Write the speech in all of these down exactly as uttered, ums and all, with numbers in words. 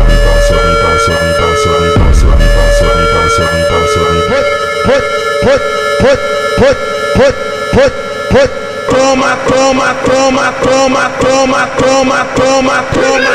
me passa, me passa, me passa, me passa, me passa, me passa, me passa, me put, put, put, put, put, put, put. Toma, toma, toma, toma, toma, toma, toma, toma,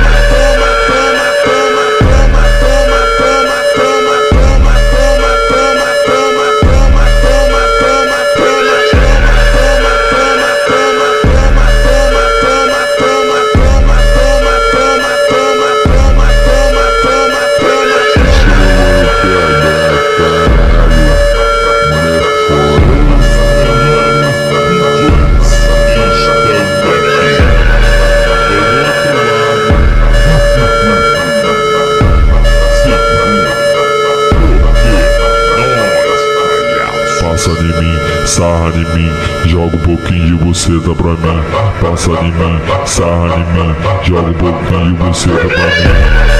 passa em mim, sarra em mim, joga um pouquinho de buceta pra mim. Passa em mim, sarra em mim, joga um pouquinho de buceta pra mim.